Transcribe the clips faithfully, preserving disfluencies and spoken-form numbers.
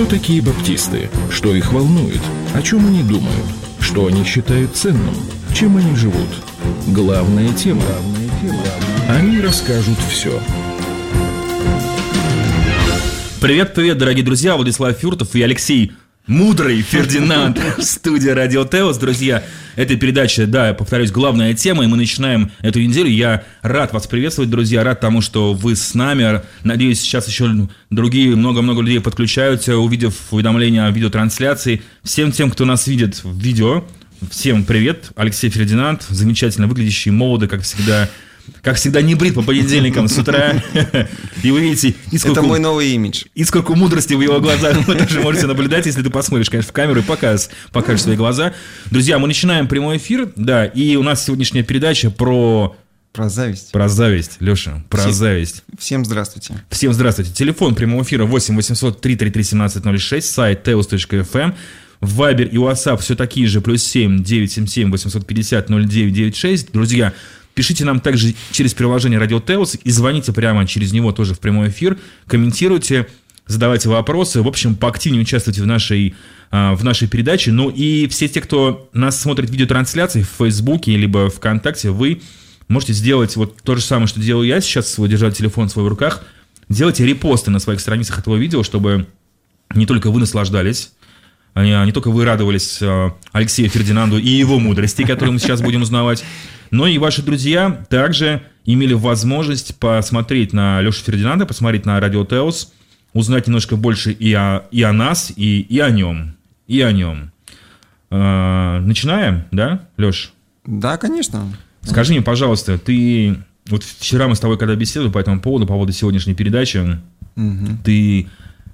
Кто такие баптисты? Что их волнует? О чем они думают? Что они считают ценным? Чем они живут? Главная тема. Они расскажут все. Привет-привет, дорогие друзья, Владислав Фюртов и Алексей Мудрый Фердинанд в студии Радио Теос. Друзья, эта передача, да, я повторюсь, главная тема, и мы начинаем эту неделю. Я рад вас приветствовать, друзья, рад тому, что вы с нами. Надеюсь, сейчас еще другие, много-много людей подключаются, увидев уведомления о видеотрансляции. Всем тем, кто нас видит в видео, всем привет. Алексей Фердинанд, замечательно выглядящий, молодый, как всегда. Как всегда, не брит по понедельникам с утра. И вы видите, и сколько, это мой новый имидж. И сколько мудрости в его глазах вы тоже можете наблюдать, если ты посмотришь, конечно, в камеру и покажешь, покажешь свои глаза. Друзья, мы начинаем прямой эфир, да, и у нас сегодняшняя передача про... Про зависть. Про зависть, Леша, про Всем, зависть. Всем здравствуйте. Всем здравствуйте. Телефон прямого эфира восемь восемьсот три тридцать три семнадцать ноль шесть, сайт теос точка эф эм. Вайбер и WhatsApp все такие же, плюс семь девятьсот семьдесят семь восемьсот пятьдесят ноль девять девяносто шесть. Друзья, пишите нам также через приложение Радио Теос и звоните прямо через него тоже в прямой эфир, комментируйте, задавайте вопросы, в общем, поактивнее участвуйте в нашей, в нашей передаче. Ну и все те, кто нас смотрит в видеотрансляции в Фейсбуке либо ВКонтакте, вы можете сделать вот то же самое, что делаю я сейчас, держать телефон свой в руках, делайте репосты на своих страницах этого видео, чтобы не только вы наслаждались, не только вы радовались Алексею Фердинанду и его мудрости, которые мы сейчас будем узнавать, но и ваши друзья также имели возможность посмотреть на Лешу Фердинанда, посмотреть на Радио Теос, узнать немножко больше и о, и о нас, и, и о нем. И о нем. Э, начинаем, да, Леш? Да, конечно. Скажи мне, пожалуйста, ты... Вот вчера мы с тобой когда беседовали по этому поводу, по поводу сегодняшней передачи, угу. ты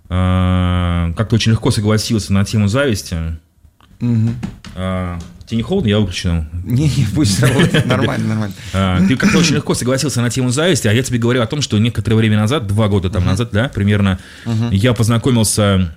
э, как-то очень легко согласился на тему зависти. Угу. Э, Тебе не холодно? Я выключу. Не, не, пусть работает. Нормально, нормально. Ты как-то очень легко согласился на тему зависти, а я тебе говорил о том, что некоторое время назад, два года там uh-huh. назад, да, примерно, uh-huh. я познакомился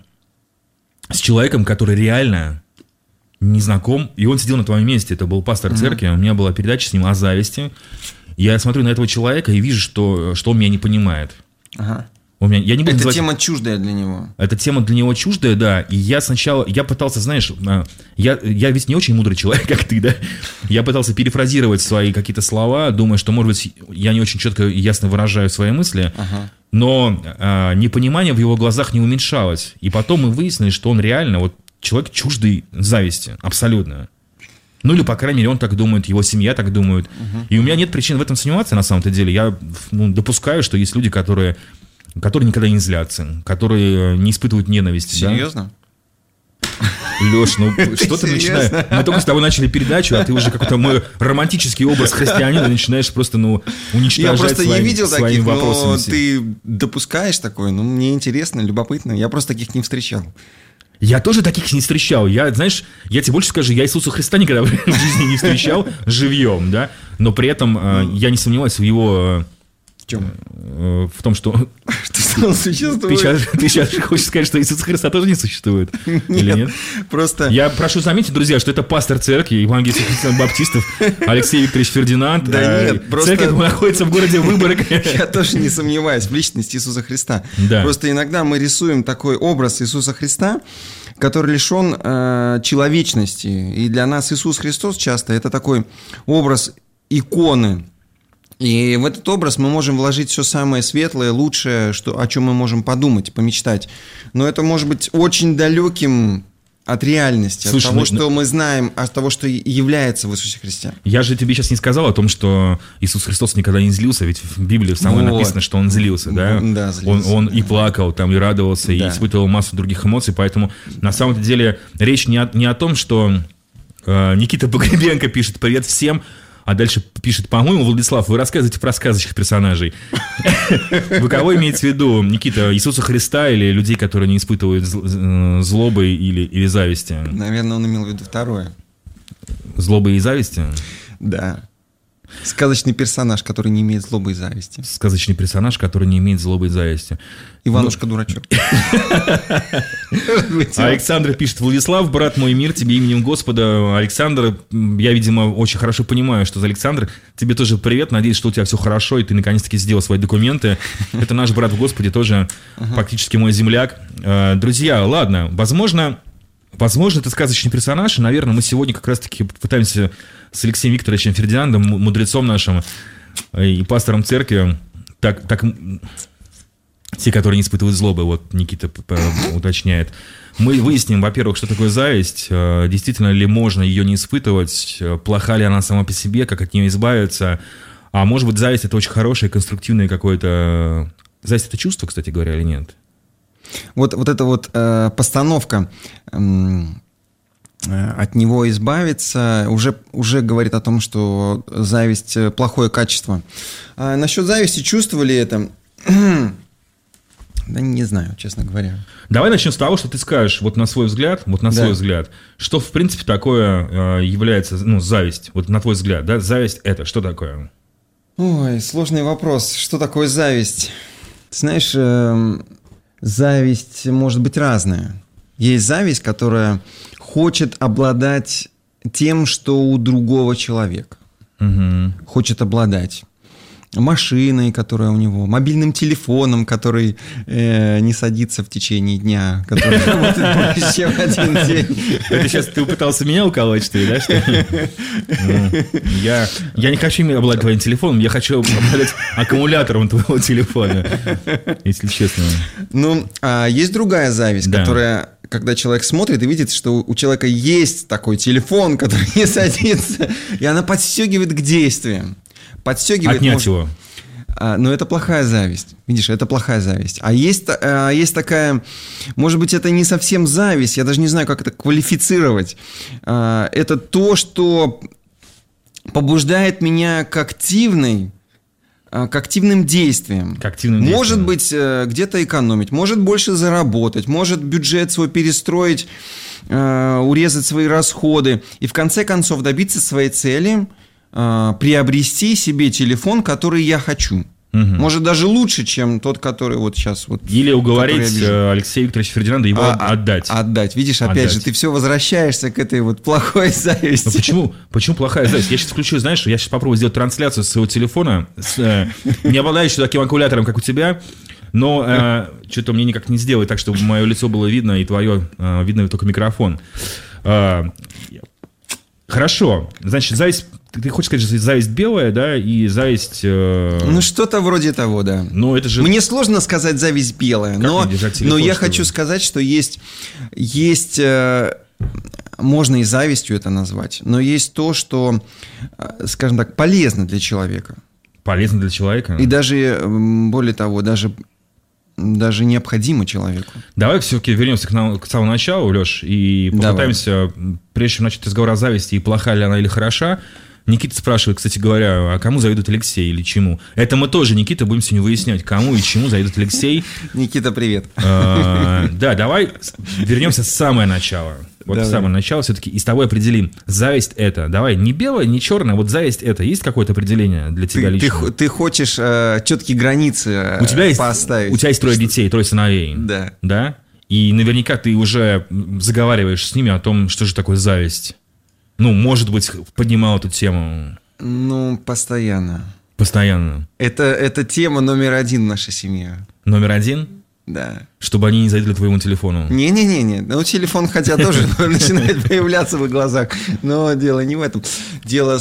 с человеком, который реально не знаком, и он сидел на твоем месте, это был пастор uh-huh. церкви, у меня была передача с ним о зависти. Я смотрю на этого человека и вижу, что, что он меня не понимает. Ага. У меня, я не буду это называть... тема чуждая для него. Эта тема для него чуждая, да. И я сначала, я пытался, знаешь, я, я ведь не очень мудрый человек, как ты, да. Я пытался перефразировать свои какие-то слова, думая, что, может быть, я не очень четко и ясно выражаю свои мысли. Ага. Но а, непонимание в его глазах не уменьшалось. И потом мы выяснили, что он реально вот человек чуждый зависти, абсолютно. Ну или, по крайней мере, он так думает, его семья так думает. Угу. И у меня нет причин в этом сомневаться, на самом-то деле. Я ну, допускаю, что есть люди, которые... которые никогда не злятся, которые не испытывают ненависти. Серьезно? Да? Леш, ну что ты начинаешь? Мы только с тобой начали передачу, а ты уже какой-то мой романтический образ христианина начинаешь просто, ну, уничтожать. Я просто своим, не видел таких, вопросами. Но ты допускаешь такое, ну, мне интересно, любопытно. Я просто таких не встречал. Я тоже таких не встречал. Я, знаешь, я тебе больше скажу, я Иисуса Христа никогда в жизни не встречал живьем, да, но при этом mm. я не сомневаюсь в его... В чем? В том, что... Что он существует. Ты сейчас, ты сейчас хочешь сказать, что Иисуса Христа тоже не существует? Нет, или нет? Просто... Я прошу заметить, друзья, что это пастор церкви евангельских христиан баптистов Алексей Викторович Фердинанд. Да нет, просто... Церковь находится в городе Выборг. Я тоже не сомневаюсь в личности Иисуса Христа. Да. Просто иногда мы рисуем такой образ Иисуса Христа, который лишен э, человечности. И для нас Иисус Христос часто это такой образ иконы. И в этот образ мы можем вложить все самое светлое, лучшее, что, о чем мы можем подумать, помечтать. Но это может быть очень далеким от реальности, Слушай, от того, ну, что мы знаем, от того, что является в Иисусе Христе. Я же тебе сейчас не сказал о том, что Иисус Христос никогда не злился, ведь в Библии самой вот. написано, что Он злился, да? Да, злился. Он, он да. и плакал, там, и радовался, да. и испытывал массу других эмоций, поэтому на самом деле речь не о, не о том, что э, Никита Погребенко пишет «Привет всем», а дальше пишет, по-моему, Владислав, вы рассказываете про сказочных персонажей. Вы кого имеете в виду, Никита, Иисуса Христа или людей, которые не испытывают злобы или, или зависти? Наверное, он имел в виду второе. Злобы и зависти? Да. Сказочный персонаж, который не имеет злобы и зависти. Сказочный персонаж, который не имеет злобы и зависти. Иванушка-дурачок. Александр пишет: Владислав, брат мой, мир тебе именем Господа. Александр, я, видимо, очень хорошо понимаю, что за Александр. Тебе тоже привет, надеюсь, что у тебя все хорошо, и ты наконец-таки сделал свои документы. Это наш брат в Господе, тоже фактически мой земляк. Друзья, ладно, возможно... Возможно, это сказочный персонаж, и, наверное, мы сегодня как раз-таки пытаемся с Алексеем Викторовичем Фердинандом, мудрецом нашим и пастором церкви, так, так те, которые не испытывают злобы, вот Никита уточняет, мы выясним, во-первых, что такое зависть, действительно ли можно ее не испытывать, плоха ли она сама по себе, как от нее избавиться, а может быть, зависть — это очень хорошее, конструктивное какое-то... Зависть — это чувство, кстати говоря, или нет? Вот, вот эта вот э, постановка э, от него избавиться уже, уже говорит о том, что зависть – плохое качество. А насчет зависти, чувствовали это? Да не знаю, честно говоря. Давай начнем с того, что ты скажешь, вот на свой взгляд, вот на свой да. взгляд, что в принципе такое э, является, ну, зависть, вот на твой взгляд, да, зависть – это что такое? Ой, сложный вопрос. Что такое зависть? Ты знаешь... Э, Зависть может быть разная. Есть зависть, которая хочет обладать тем, что у другого человека. Угу. Хочет обладать машиной, которая у него, мобильным телефоном, который э, не садится в течение дня, который работает больше, чем один день. Это сейчас ты пытался меня уколоть, что ли, да? Я не хочу обладать твоим телефоном, я хочу обладать аккумулятором твоего телефона, если честно. Ну, а есть другая зависть, которая... Когда человек смотрит и видит, что у человека есть такой телефон, который не садится, и она подстегивает к действиям. Подстегивает... Отнять может... его. А, но это плохая зависть. Видишь, это плохая зависть. А есть, а, есть такая... Может быть, это не совсем зависть, я даже не знаю, как это квалифицировать. А, это то, что побуждает меня к активной... к активным действиям. К активным может действиям. быть, где-то экономить, может больше заработать, может бюджет свой перестроить, урезать свои расходы и в конце концов добиться своей цели, приобрести себе телефон, который я хочу. Угу. Может, даже лучше, чем тот, который вот сейчас... Вот, или уговорить Алексея Викторовича Фердинанда его а, опять. Отдать. Видишь, опять отдать. же, ты все возвращаешься к этой вот плохой зависти. Но почему? Почему плохая зависть? Я сейчас включу, знаешь, я сейчас попробую сделать трансляцию с своего телефона, с, э, не обладающего таким аккумулятором, как у тебя, но э, что-то мне никак не сделать так, чтобы мое лицо было видно, и твое э, видно только микрофон. Э, хорошо. Значит, зависть... Ты хочешь сказать, что зависть белая, да, и зависть... Э... Ну, что-то вроде того, да. Но это же... Мне сложно сказать зависть белая, как но, телефон, но я хочу сказать, что есть... есть э, можно и завистью это назвать, но есть то, что, э, скажем так, полезно для человека. Полезно для человека? И даже, более того, даже... даже необходимо человеку. Давай все-таки вернемся к, на, к самому началу, Леш, и попытаемся, Давай. прежде чем начать разговор о зависти, и плоха ли она или хороша. Никита спрашивает, кстати говоря, а кому завидует Алексей или чему? Это мы тоже, Никита, будем сегодня выяснять, кому и чему завидует Алексей. Никита, привет. Да, давай вернемся с самого начала. Вот с самого начала все-таки и с тобой определим. Зависть это. Давай, не белое, не черное, вот зависть это. Есть какое-то определение для тебя ты, лично? Ты, ты хочешь э, четкие границы э, у тебя есть, поставить. У тебя есть трое детей, трое сыновей. Да. Да? И наверняка ты уже заговариваешь с ними о том, что же такое зависть. Ну, может быть, поднимал эту тему. Ну, постоянно. Постоянно. Это, это тема номер один в нашей семье. Номер один? Да. Чтобы они не завидовали твоему телефону. Не-не-не, ну телефон хотя тоже начинает появляться в глазах, но дело не в этом. Дело,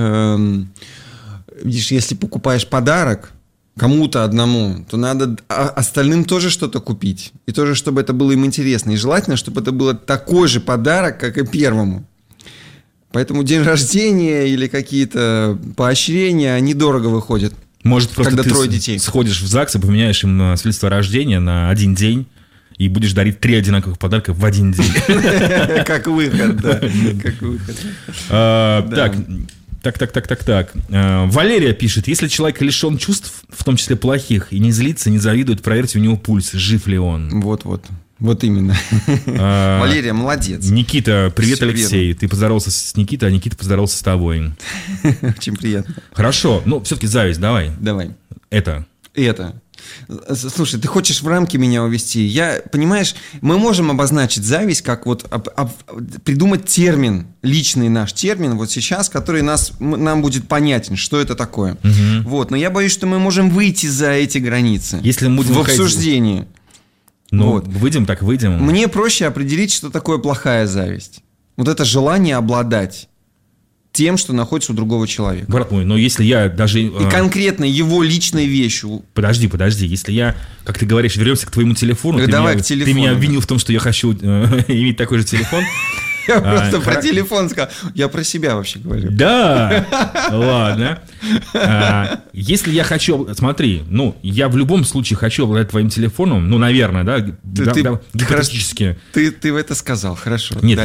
видишь, если покупаешь подарок кому-то одному, то надо остальным тоже что-то купить. И тоже, чтобы это было им интересно. И желательно, чтобы это был такой же подарок, как и первому. Поэтому день рождения или какие-то поощрения, они дорого выходят. Может, просто когда ты трое детей. Сходишь в ЗАГС и поменяешь им свидетельство о рождении на один день и будешь дарить три одинаковых подарка в один день. Как выход, да. Как выход. Так, так, так, так, так, так. Валерия пишет: если человек лишен чувств, в том числе плохих, и не злится, не завидует, проверьте у него пульс, жив ли он. Вот-вот. Вот именно. А, Валерия, молодец. Никита, привет, все Алексей. Верно. Ты поздоровался с Никитой, а Никита поздоровался с тобой. Очень приятно. Хорошо. Ну, все-таки зависть, давай. Давай. Это. Это. Слушай, ты хочешь в рамки меня увести? Я, понимаешь, мы можем обозначить зависть как вот об, об, придумать термин, личный наш термин вот сейчас, который нас, нам будет понятен, что это такое. Угу. Вот, но я боюсь, что мы можем выйти за эти границы. Если мы будем в обсуждении. Ну, вот. Выйдем, так выйдем. Мне проще определить, что такое плохая зависть. Вот это желание обладать тем, что находится у другого человека. Брат мой, но если я даже... И а... конкретно его личной вещью... Подожди, подожди. Если я, как ты говоришь, вернемся к твоему телефону, ты, Давай меня, к телефону, ты меня да. обвинил в том, что я хочу э, иметь такой же телефон. Я просто про телефон сказал. Я про себя вообще говорю. Да, ладно. Если я хочу... Смотри, ну, я в любом случае хочу обладать твоим телефоном, ну, наверное, да, гипотетически. Ты это сказал, хорошо. Нет,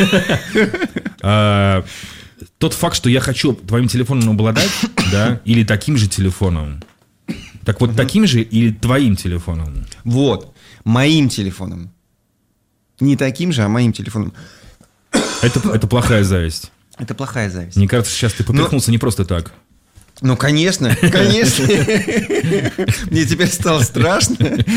я... Тот факт, что я хочу твоим телефоном обладать, да, или таким же телефоном. Так вот, таким же или твоим телефоном? Вот, моим телефоном. Не таким же, а моим телефоном. Это, это плохая зависть. Это плохая зависть. Мне кажется, сейчас ты поперхнулся Но... не просто так. Ну, конечно, конечно. Мне теперь стало страшно.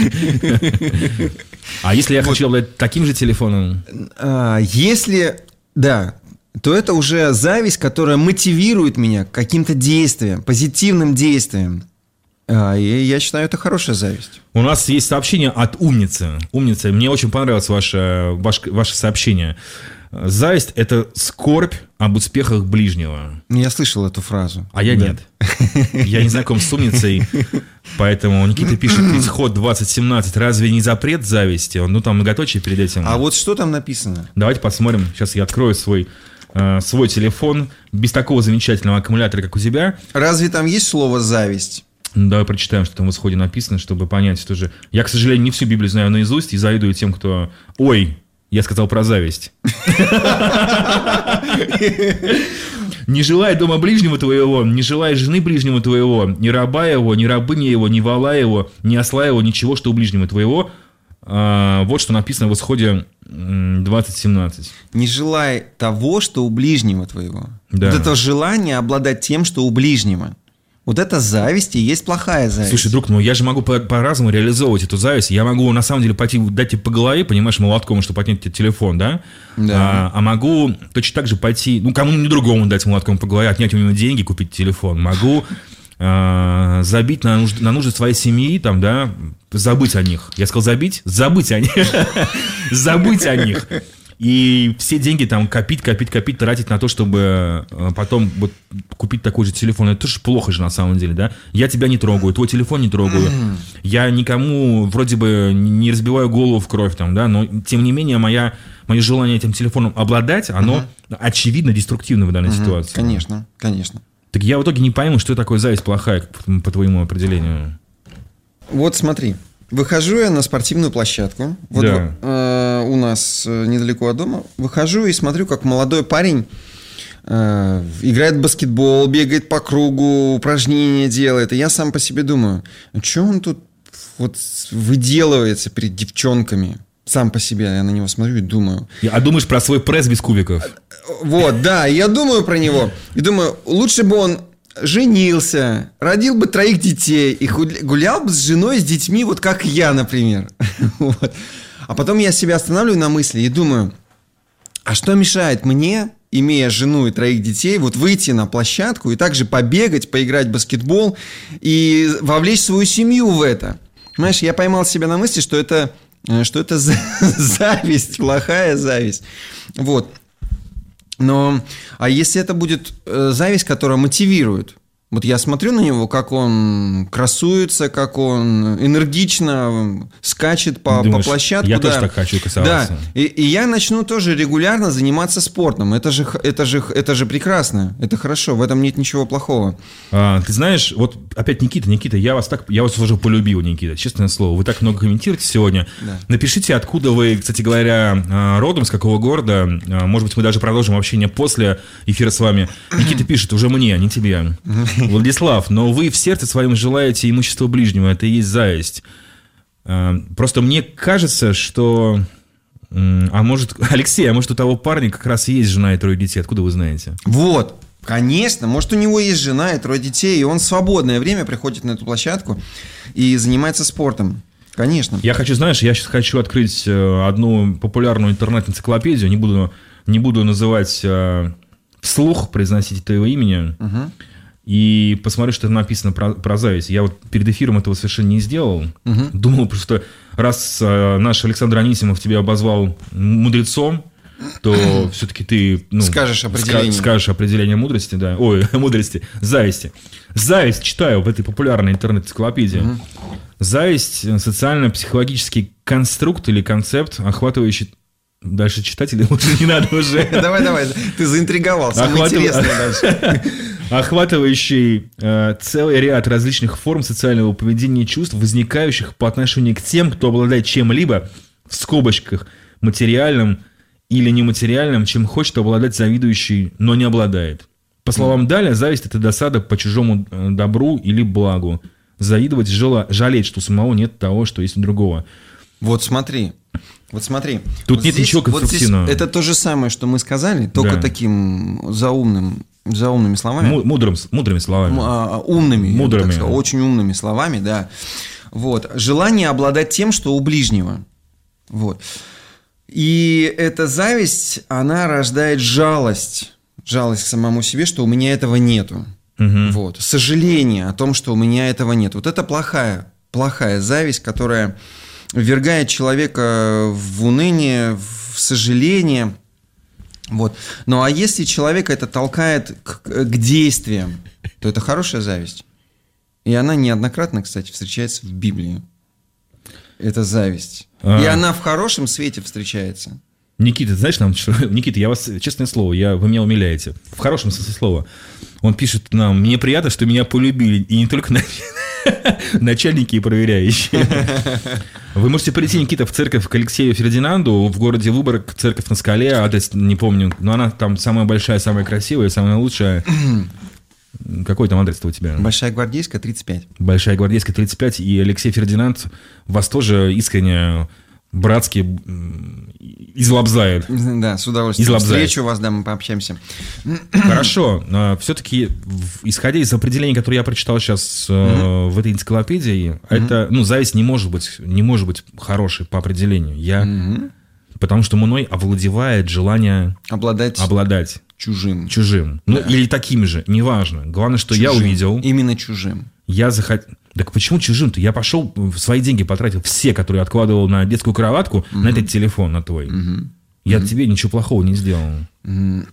А если я хочу обладать таким же телефоном? Если, да, то это уже зависть, которая мотивирует меня к каким-то действиям, позитивным действиям. И я считаю, это хорошая зависть. У нас есть сообщение от умницы. Умница, мне очень понравилось ваше, ваше, ваше сообщение. Зависть – это скорбь об успехах ближнего. Я слышал эту фразу. А я да. нет. Я не знаком с умницей, поэтому Никита пишет исход двадцать семнадцать. Разве не запрет зависти? Ну, там многоточие перед этим. А вот что там написано? Давайте посмотрим. Сейчас я открою свой, э, свой телефон без такого замечательного аккумулятора, как у тебя. Разве там есть слово «зависть»? Давай прочитаем, что там в исходе написано, чтобы понять, что же... Я, к сожалению, не всю Библию знаю наизусть и завидую тем, кто... Ой, я сказал про зависть. Не желай дома ближнего твоего, не желай жены ближнего твоего, ни раба его, ни рабыни его, ни вола его, ни осла его, ничего, что у ближнего твоего. Вот что написано в исходе двадцать семнадцать. Не желай того, что у ближнего твоего. Да. Вот это желание обладать тем, что у ближнего. Вот это зависть и есть плохая зависть. Слушай, друг, ну я же могу по- по-разному реализовывать эту зависть. Я могу, на самом деле, пойти дать тебе по голове, понимаешь, молотком, чтобы отнять тебе телефон, да? Да. А, а могу точно так же пойти, ну, кому-нибудь другому дать молотком по голове, отнять у него деньги, купить телефон. Могу а, забить на нужды, на нужды своей семьи, там, да, забыть о них. Я сказал забить? Забыть о них. Забыть о них. И все деньги там копить, копить, копить, тратить на то, чтобы потом вот купить такой же телефон. Это тоже плохо же на самом деле, да? Я тебя не трогаю, твой телефон не трогаю. Mm. Я никому вроде бы не разбиваю голову в кровь там, да? Но тем не менее моя, мое желание этим телефоном обладать, оно mm-hmm. очевидно деструктивно в данной mm-hmm. ситуации. Конечно, конечно. Так я в итоге не пойму, что такое зависть плохая, по твоему определению. Вот смотри. Выхожу я на спортивную площадку. Вот да. э, у нас э, недалеко от дома. Выхожу и смотрю, как молодой парень э, играет в баскетбол, бегает по кругу, упражнения делает. И я сам по себе думаю, ну что он тут вот выделывается перед девчонками? Сам по себе я на него смотрю и думаю. А думаешь про свой пресс без кубиков? Вот, да, я думаю про него. И думаю, лучше бы он женился, родил бы троих детей и гулял бы с женой, с детьми, вот как я, например. Вот. А потом я себя останавливаю на мысли и думаю, а что мешает мне, имея жену и троих детей, вот выйти на площадку и также побегать, поиграть в баскетбол и вовлечь свою семью в это? Понимаешь, я поймал себя на мысли, что это, что это зависть, плохая зависть. Вот. Но, а если это будет э, зависть, которая мотивирует? Вот я смотрю на него, как он красуется, как он энергично скачет по, Думаешь, по площадке. Я да. тоже так хочу красоваться. Да, и, и я начну тоже регулярно заниматься спортом. Это же, это, же, это же прекрасно, это хорошо, в этом нет ничего плохого. А, ты знаешь, вот опять Никита, Никита, я вас так, я вас уже полюбил, Никита, честное слово. Вы так много комментируете сегодня. Да. Напишите, откуда вы, кстати говоря, родом, с какого города. Может быть, мы даже продолжим общение после эфира с вами. Никита пишет, уже мне, а не тебе. Владислав, но вы в сердце своем желаете имущества ближнего, это и есть зависть. Просто мне кажется, что... А может, Алексей, а может у того парня как раз и есть жена и трое детей, откуда вы знаете? Вот, Конечно, может, у него есть жена и трое детей, и он в свободное время приходит на эту площадку и занимается спортом. Конечно. Я хочу, знаешь, я сейчас хочу открыть одну популярную интернет-энциклопедию, не буду, не буду называть э, вслух, произносить этого имени, угу. и посмотрю, что там написано про, про зависть. Я вот перед эфиром этого совершенно не сделал. Угу. Думал, просто раз э, наш Александр Анисимов тебя обозвал мудрецом, то все-таки ты ну, скажешь определение. Скажешь определение мудрости, да. Ой, мудрости, зависти. Зависть читаю в этой популярной интернет-энциклопедии. Угу. Зависть – социально-психологический конструкт или концепт, охватывающий... Дальше читать или лучше не надо уже? Давай, давай, ты заинтриговал. Самое интересное дальше. Охватывающий э, целый ряд различных форм социального поведения и чувств, возникающих по отношению к тем, кто обладает чем-либо, в скобочках, материальным или нематериальным, чем хочет обладать завидующий, но не обладает. По словам Даля, зависть – это досада по чужому добру или благу. Завидовать, жало, жалеть, что у самого нет того, что есть у другого. Вот смотри, вот смотри. Тут вот нет здесь, ничего конструктивного. Вот здесь, это то же самое, что мы сказали, только да. таким заумным, заумными словами. М- мудрым, мудрыми словами. М- а, умными, мудрыми. Сказать, очень умными словами, да. Вот. Желание обладать тем, что у ближнего. Вот. И эта зависть, она рождает жалость. Жалость к самому себе, что у меня этого нету. Угу. Вот. Сожаление о том, что у меня этого нет. Вот это плохая, плохая зависть, которая ввергает человека в уныние, в сожаление. Вот. Ну а если человека это толкает к, к действиям, то это хорошая зависть. И она неоднократно, кстати, встречается в Библии. Это зависть. А. И она в хорошем свете встречается. Никита, знаешь, нам, Никита, я вас, честное слово, я, вы меня умиляете. В хорошем смысле слова. Он пишет нам: мне приятно, что меня полюбили. И не только начальники и проверяющие. Вы можете прийти, Никита, в церковь к Алексею Фердинанду в городе Выборг, церковь на скале, адрес не помню, но она там самая большая, самая красивая, самая лучшая. Какой там адрес-то у тебя? Большая Гвардейская, тридцать пять. Большая Гвардейская, тридцать пять. И Алексей Фердинанд вас тоже искренне, братски излобзает. Да, с удовольствием. Излобзает. Встречу вас, да, мы пообщаемся. Хорошо. Все-таки, исходя из определений, которые я прочитал сейчас mm-hmm. в этой энциклопедии, mm-hmm. это, ну, зависть не может быть, не может быть хорошей по определению. Я... Mm-hmm. Потому что мной овладевает желание обладать, обладать. чужим. Чужим. Да. Ну, или таким же, неважно. Главное, что чужим. Я увидел. Именно чужим. Я захотел... Так почему чужим-то? Я пошел, свои деньги потратил, все, которые откладывал на детскую кроватку, угу. на этот телефон, на твой. Угу. Я угу. тебе ничего плохого не сделал. Угу.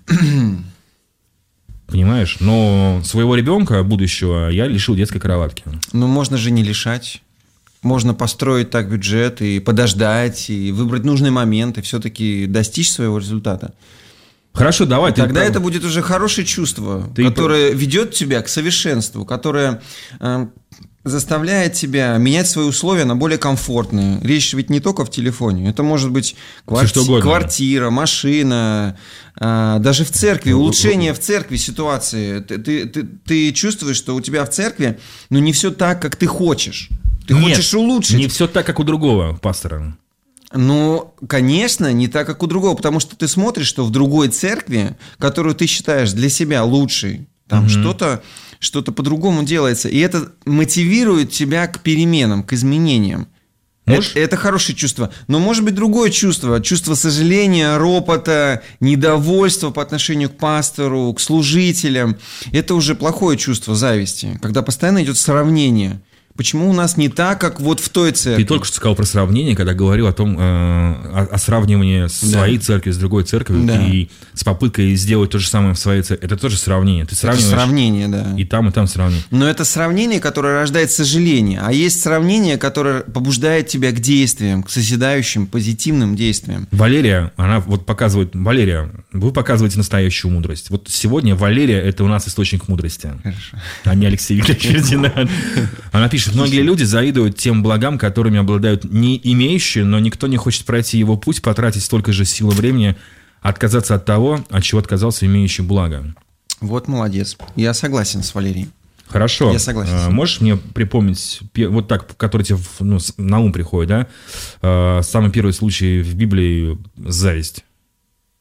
Понимаешь? Но своего ребенка, будущего, я лишил детской кроватки. Ну, можно же не лишать. Можно построить так бюджет и подождать, и выбрать нужный момент, и все-таки достичь своего результата. Хорошо, давай. Тогда это будет уже хорошее чувство, ты которое прав... ведет тебя к совершенству, которое э, заставляет тебя менять свои условия на более комфортные. Речь ведь не только в телефоне. Это может быть кварти... квартира, машина, э, даже в церкви, улучшение в церкви ситуации. Ты, ты, ты, ты чувствуешь, что у тебя в церкви, ну, не все так, как ты хочешь. Ты Нет, хочешь улучшить. Не все так, как у другого пастора. Ну, конечно, не так, как у другого, потому что ты смотришь, что в другой церкви, которую ты считаешь для себя лучшей, там угу. что-то, что-то по-другому делается, и это мотивирует тебя к переменам, к изменениям. Это, это хорошее чувство. Но может быть другое чувство, чувство сожаления, ропота, недовольства по отношению к пастору, к служителям. Это уже плохое чувство зависти, когда постоянно идет сравнение. Почему у нас не так, как вот в той церкви? Ты только что сказал про сравнение, когда говорил о том, э, о, о сравнивании своей да. церкви с другой церковью, да. и с попыткой сделать то же самое в своей церкви. Это тоже сравнение. Ты это сравнение, да. И там, и там сравнение. Но это сравнение, которое рождает сожаление. А есть сравнение, которое побуждает тебя к действиям, к созидающим, позитивным действиям. Валерия, она вот показывает... Валерия, вы показываете настоящую мудрость. Вот сегодня Валерия – это у нас источник мудрости. Хорошо. А не Алексей Викторович Фердинанд. Она пишет: многие люди завидуют тем благам, которыми обладают не имеющие, но никто не хочет пройти его путь, потратить столько же сил и времени, отказаться от того, от чего отказался имеющий благо. Вот молодец. Я согласен с Валерией. Хорошо. Я согласен. А, можешь мне припомнить, вот так, который тебе ну, на ум приходит, да? А, самый первый случай в Библии – зависть.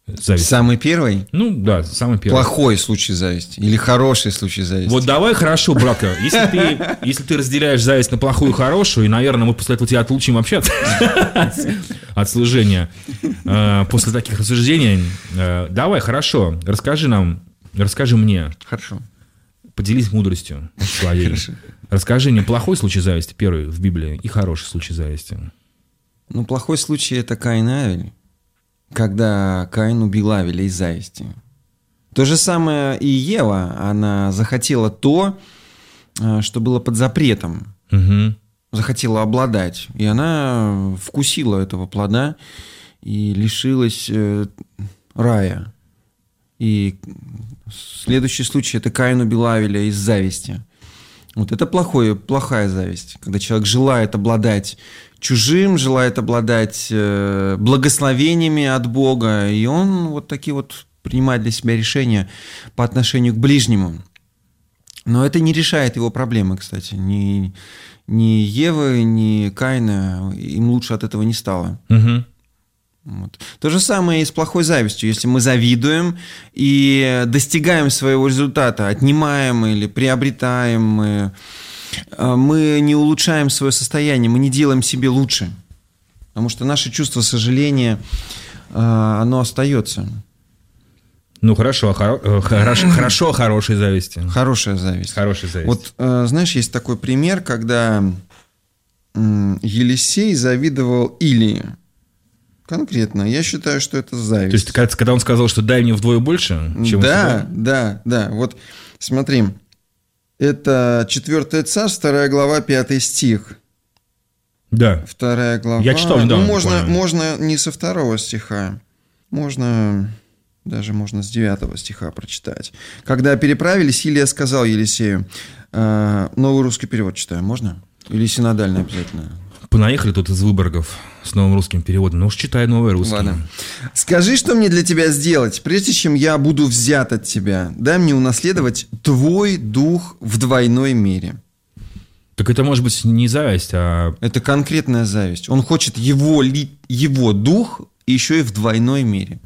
Зависть. Самый первый? Ну, да, самый первый. Плохой случай зависти или хороший случай зависти? Вот давай хорошо, братка. Если ты, если ты разделяешь зависть на плохую и хорошую, и, наверное, мы после этого тебя отлучим вообще от, от служения. После таких рассуждений. Давай, хорошо. Расскажи нам, расскажи мне. Хорошо. Поделись мудростью своей. Хорошо. Расскажи мне плохой случай зависти, первый в Библии, и хороший случай зависти. Ну, плохой случай – это Каин и Авель. Когда Каин убил Авеля из зависти. То же самое и Ева. Она захотела то, что было под запретом. Угу. Захотела обладать. И она вкусила этого плода и лишилась рая. И следующий случай – это Каин убил Авеля из зависти. Вот это плохое, плохая зависть. Когда человек желает обладать чужим, желает обладать э, благословениями от Бога, и он вот такие вот принимает для себя решения по отношению к ближнему. Но это не решает его проблемы, кстати. Ни, ни Евы, ни Каина, им лучше от этого не стало. Угу. Вот. То же самое и с плохой завистью. Если мы завидуем и достигаем своего результата, отнимаем или приобретаем, мы, мы не улучшаем свое состояние, мы не делаем себе лучше. Потому что наше чувство сожаления, оно остается. Ну, хорошо, хоро- хорошо, хорошо о хорошей зависти. Хорошая зависть. Хорошая зависть. Вот, знаешь, есть такой пример, когда Елисей завидовал Илии. Конкретно. Я считаю, что это зависть. То есть, когда он сказал, что дай мне вдвое больше, чем да, у тебя? Да, да. Вот смотри. Это четвёртое царство, вторая глава, пятый стих. Да. Вторая глава. Я читал недавно. Ну, можно, можно не со второго стиха. Можно... Даже можно с девятого стиха прочитать. Когда переправились, Илия сказал Елисею... Э, новый русский перевод читаю. Можно? Или синодальный обязательно? Понаехали тут из Выборгов с новым русским переводом. Ну уж читай новый русский. Ладно. «Скажи, что мне для тебя сделать, прежде чем я буду взят от тебя. Дай мне унаследовать твой дух в двойной мере». Так это может быть не зависть, а... Это конкретная зависть. Он хочет его, его дух еще и в двойной мере.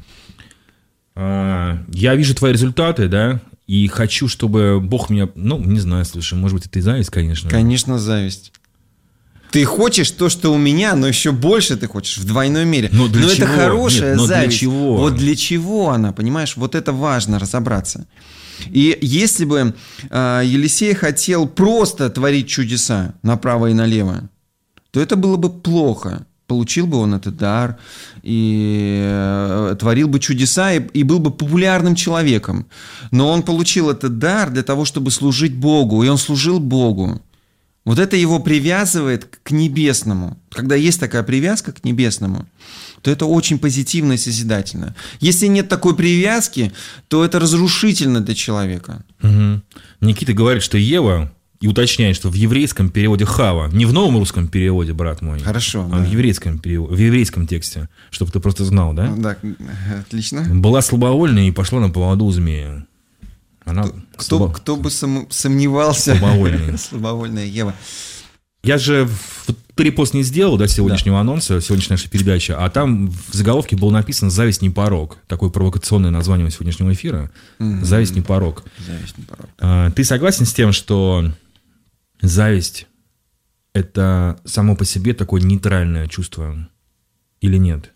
А, я вижу твои результаты, да, и хочу, чтобы Бог меня... Ну, не знаю, слушай, может быть, это и зависть, конечно. Конечно, зависть. Ты хочешь то, что у меня, но еще больше ты хочешь, в двойной мере. Но, для но чего? это хорошая Нет, но зависть. Для чего? Вот для чего она, понимаешь? Вот это важно разобраться. И если бы э, Елисей хотел просто творить чудеса направо и налево, то это было бы плохо. Получил бы он этот дар и э, творил бы чудеса и, и был бы популярным человеком. Но он получил этот дар для того, чтобы служить Богу, и он служил Богу. Вот это его привязывает к небесному. Когда есть такая привязка к небесному, то это очень позитивно и созидательно. Если нет такой привязки, то это разрушительно для человека. Угу. Никита говорит, что Ева, и уточняет, что в еврейском переводе Хава, не в новом русском переводе, брат мой, Хорошо, а да. в еврейском переводе, в еврейском тексте, чтобы ты просто знал, да? Да, отлично. Была слабовольная и пошла на поводу у змея. Она кто, слабо... кто бы сом... сомневался. Слабовольная. Слабовольная Ева. Я же ты репост не сделал, да, сегодняшнего да. анонса, сегодняшней нашей передачи, а там в заголовке было написано «Зависть не порок». Такое провокационное название сегодняшнего эфира. Mm-hmm. «Зависть не порок». Зависть не порок. Да. Ты согласен с тем, что зависть – это само по себе такое нейтральное чувство или нет?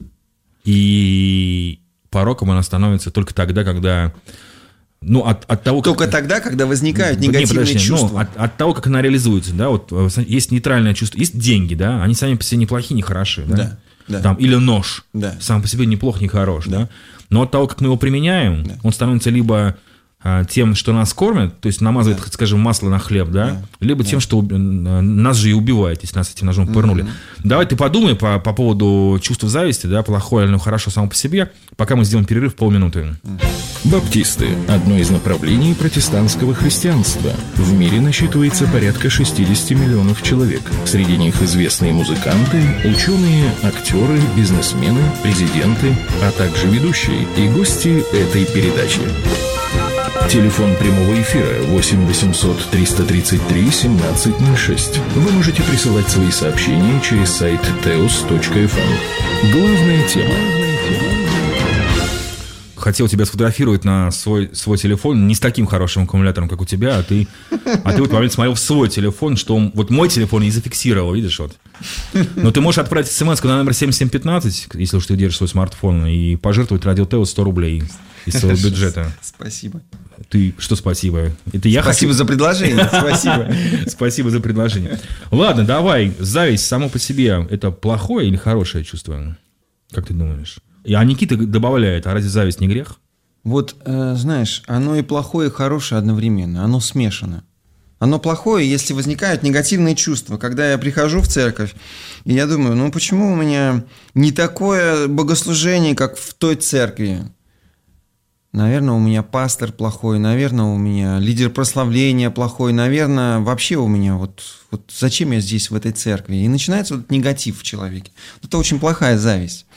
И пороком она становится только тогда, когда... Ну, от, от того, Только как... тогда, когда возникают негативные не, подожди, чувства. Ну, от, от того, как она реализуется, да, вот есть нейтральное чувство, есть деньги, да, они сами по себе не плохие, не хороши, да, да, да. Там, или нож, да. сам по себе не плох, не хорош, да, да? Но от того, как мы его применяем, да. он становится либо а, тем, что нас кормят, то есть намазывает, да. скажем, масло на хлеб, да, да. либо да. тем, что нас же и убивает, если нас этим ножом пырнули. Mm-hmm. Давай ты подумай по, по поводу чувства зависти, да, плохое или хорошо само по себе, пока мы сделаем перерыв полминуты. Mm-hmm. Баптисты – одно из направлений протестантского христианства. В мире насчитывается порядка шестьдесят миллионов человек. Среди них известные музыканты, ученые, актеры, бизнесмены, президенты, а также ведущие и гости этой передачи. Телефон прямого эфира восемь восемьсот триста тридцать три семнадцать ноль шесть. Вы можете присылать свои сообщения через сайт теос точка эф эм. Главная тема. хотел тебя сфотографировать на свой, свой телефон не с таким хорошим аккумулятором, как у тебя, а ты, а ты в этот момент смотрел в свой телефон, что он, вот мой телефон и зафиксировал, видишь, вот. Но ты можешь отправить смс-ку на номер семь семь один пять, если уж ты держишь свой смартфон, и пожертвовать Радио Теос сто рублей из своего бюджета. Спасибо. Ты, что спасибо? Это я спасибо хочу... за предложение. Спасибо. Спасибо за предложение. Ладно, давай. Зависть само по себе это плохое или хорошее чувство? Как ты думаешь? А Никита добавляет, а разве зависть не грех? Вот, э, знаешь, оно и плохое, и хорошее одновременно. Оно смешано. Оно плохое, если возникают негативные чувства. Когда я прихожу в церковь, и я думаю, ну почему у меня не такое богослужение, как в той церкви? Наверное, у меня пастор плохой, наверное, у меня лидер прославления плохой, наверное, вообще у меня вот, вот зачем я здесь, в этой церкви? И начинается вот негатив в человеке. Это очень плохая зависть.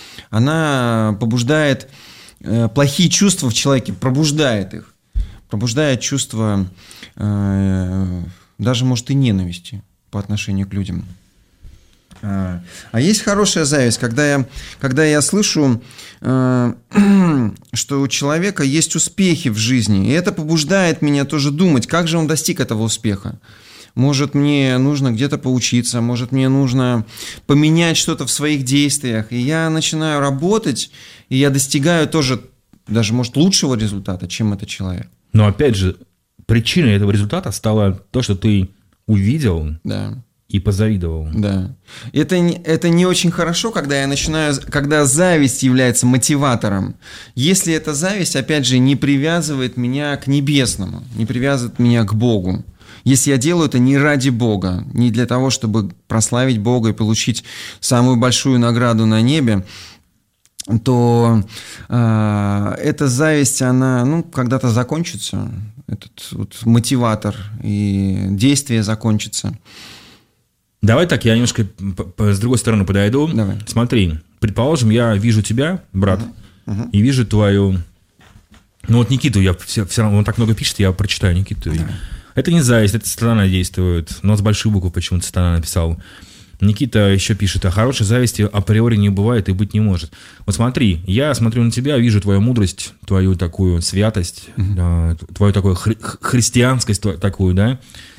Она побуждает э, плохие чувства в человеке, пробуждает их. Пробуждает чувство э, даже, может, и ненависти по отношению к людям. А, а есть хорошая зависть, когда я, когда я слышу, э, что у человека есть успехи в жизни, и это побуждает меня тоже думать, как же он достиг этого успеха. Может, мне нужно где-то поучиться, может, мне нужно поменять что-то в своих действиях, и я начинаю работать, и я достигаю тоже даже, может, лучшего результата, чем этот человек. Но опять же, причиной этого результата стало то, что ты увидел, да, и позавидовал. Да. Это, это не очень хорошо, когда я начинаю, когда зависть является мотиватором. Если эта зависть, опять же, не привязывает меня к небесному, не привязывает меня к Богу. Если я делаю это не ради Бога, не для того, чтобы прославить Бога и получить самую большую награду на небе, то э, эта зависть, она ну, когда-то закончится, этот вот мотиватор, и действие закончится. Давай так, я немножко с другой стороны подойду. Давай. Смотри, предположим, я вижу тебя, брат, uh-huh. Uh-huh. и вижу твою... Ну вот Никиту, я все, все равно, он так много пишет, я прочитаю Никиту. Uh-huh. Это не зависть, это сатана действует. Но с большой буквы почему-то сатана написал. Никита еще пишет, а хорошей зависти априори не бывает и быть не может. Вот смотри, я смотрю на тебя, вижу твою мудрость, твою такую святость, uh-huh. твою такую хри- христианскость такую, да,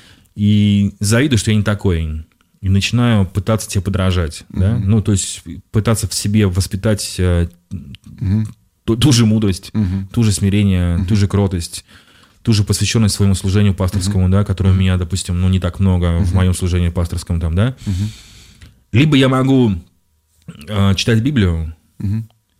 и завидую, что я не такой. И начинаю пытаться тебе подражать, uh-huh. да, ну, то есть пытаться в себе воспитать uh-huh. ту, ту же мудрость, uh-huh. ту же смирение, uh-huh. ту же кротость, ту же посвященность своему служению пасторскому, uh-huh. да, которое у меня, допустим, ну, не так много uh-huh. в моем служении пасторском там, да. Uh-huh. Либо я могу э, читать Библию, uh-huh.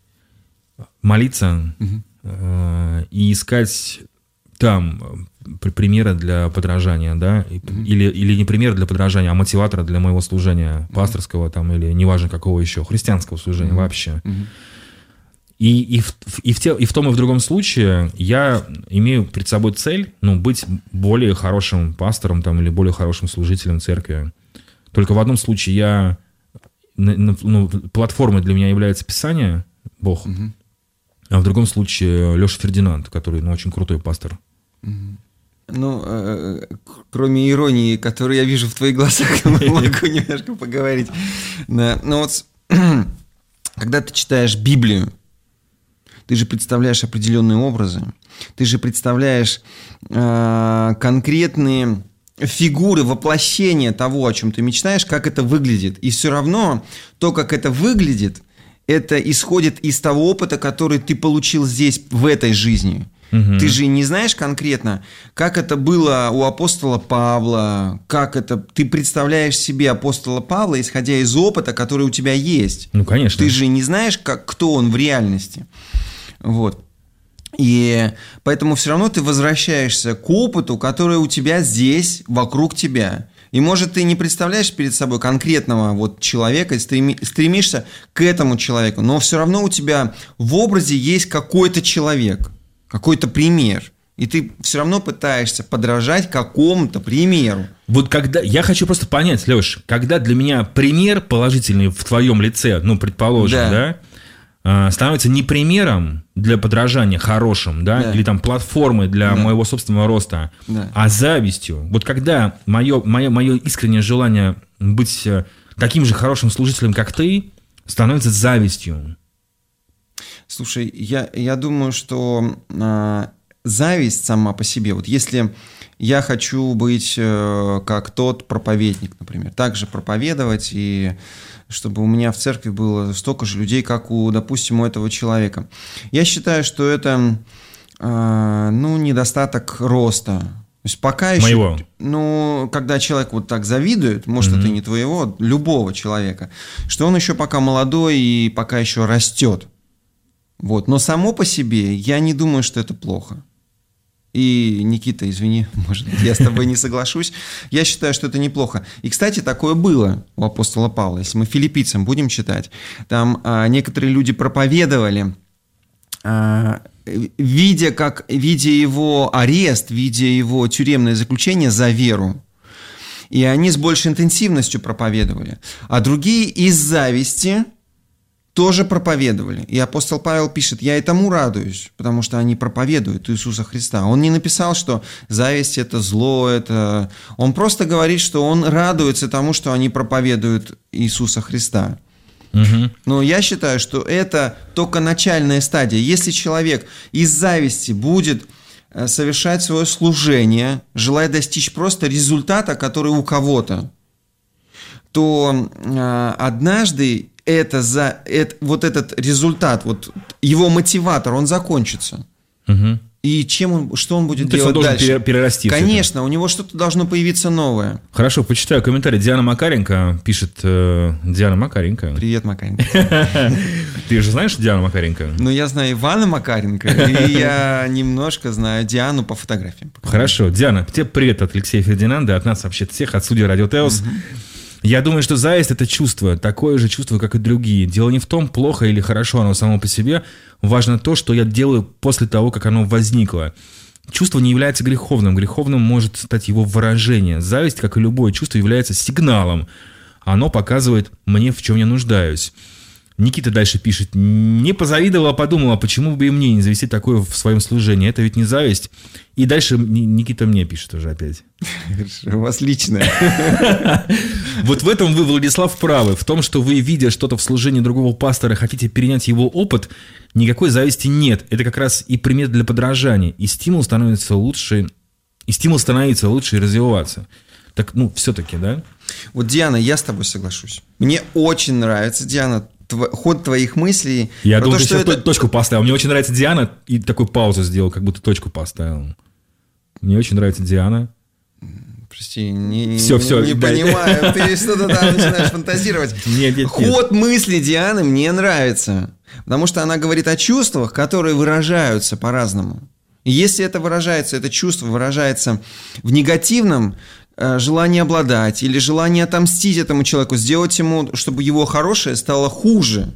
молиться uh-huh. э, и искать там примеры для подражания, да, uh-huh. или, или не примеры для подражания, а мотиватора для моего служения uh-huh. пасторского там, или неважно какого еще, христианского служения uh-huh. вообще. Uh-huh. И, и, в, и, в те, и в том, и в другом случае я имею перед собой цель, ну, быть более хорошим пастором там, или более хорошим служителем церкви. Только в одном случае я, ну, платформой для меня является Писание, Бог, угу. а в другом случае Леша Фердинанд, который, ну, очень крутой пастор. Угу. Ну, э, кроме иронии, которую я вижу в твоих глазах, могу немножко поговорить. Ну вот, когда ты читаешь Библию, ты же представляешь определенные образы, ты же представляешь конкретные фигуры воплощения того, о чем ты мечтаешь, как это выглядит. И все равно то, как это выглядит, это исходит из того опыта, который ты получил здесь, в этой жизни. Угу. Ты же не знаешь конкретно, как это было у апостола Павла, как это... Ты представляешь себе апостола Павла, исходя из опыта, который у тебя есть. Ну, конечно. Ты же не знаешь, как, кто он в реальности. Вот. И поэтому все равно ты возвращаешься к опыту, который у тебя здесь, вокруг тебя. И, может, ты не представляешь перед собой конкретного вот человека, стреми, стремишься к этому человеку, но все равно у тебя в образе есть какой-то человек, какой-то пример. И ты все равно пытаешься подражать какому-то примеру. Вот когда... Я хочу просто понять, Леш, когда для меня пример положительный в твоем лице, ну, предположим, да, да становится не примером для подражания хорошим, да, да. или там платформой для да. моего собственного роста, да. а завистью. Вот когда мое, мое, мое искреннее желание быть таким же хорошим служителем, как ты, становится завистью. Слушай, я, я думаю, что э, зависть сама по себе, вот если я хочу быть э, как тот проповедник, например, также проповедовать, и чтобы у меня в церкви было столько же людей, как у, допустим, у этого человека. Я считаю, что это э, ну, недостаток роста. То есть пока еще, моего. Ну, когда человек вот так завидует, может, mm-hmm. это не твоего, любого человека, что он еще пока молодой и пока еще растет. Вот. Но само по себе я не думаю, что это плохо. И, Никита, извини, может быть, я с тобой не соглашусь. Я считаю, что это неплохо. И, кстати, такое было у апостола Павла. Если мы филиппийцам будем читать, там а, некоторые люди проповедовали, а, видя, как, видя его арест, видя его тюремное заключение за веру. И они с большей интенсивностью проповедовали. А другие из зависти тоже проповедовали. И апостол Павел пишет: я и тому радуюсь, потому что они проповедуют Иисуса Христа. Он не написал, что зависть – это зло, это... Он просто говорит, что он радуется тому, что они проповедуют Иисуса Христа. Угу. Но я считаю, что это только начальная стадия. Если человек из зависти будет совершать свое служение, желая достичь просто результата, который у кого-то, то э, однажды это за, это, вот этот результат, вот его мотиватор, он закончится. Угу. И чем он, что он будет ну, делать он дальше? Должен перерасти. Конечно, у него что-то должно появиться новое. Хорошо, почитаю комментарий. Диана Макаренко пишет. Э, Диана Макаренко. Привет, Макаренко. Ты же знаешь Диану Макаренко? Ну, я знаю Ивана Макаренко, и я немножко знаю Диану по фотографиям. Хорошо. Диана, тебе привет от Алексея Фердинанда, от нас вообще всех, от студии Радио Теос. Я думаю, что зависть – это чувство, такое же чувство, как и другие. Дело не в том, плохо или хорошо оно само по себе. Важно то, что я делаю после того, как оно возникло. Чувство не является греховным. Греховным может стать его выражение. Зависть, как и любое чувство, является сигналом. Оно показывает мне, в чем я нуждаюсь. Никита дальше пишет: не позавидовала, а подумала, почему бы и мне не завести такое в своем служении. Это ведь не зависть. И дальше Никита мне пишет уже опять. У вас личное. Вот в этом вы, Владислав, правы. В том, что вы, видя что-то в служении другого пастора, хотите перенять его опыт, никакой зависти нет. Это как раз и пример для подражания. И стимул становится лучше, и стимул становится лучше и развиваться. Так, ну, все-таки, да? Вот, Диана, я с тобой соглашусь. Мне очень нравится, Диана, Тв... ход твоих мыслей. Я думаю, ты это... точку поставил. Мне очень нравится Диана, и такую паузу сделал, как будто точку поставил. Мне очень нравится Диана. Прости, не, все, не, все, не да. понимаю, ты что-то там начинаешь фантазировать. Нет, нет, ход нет. мысли Дианы мне нравится, потому что она говорит о чувствах, которые выражаются по-разному. И если это выражается, это чувство выражается в негативном, желание обладать или желание отомстить этому человеку, сделать ему, чтобы его хорошее стало хуже,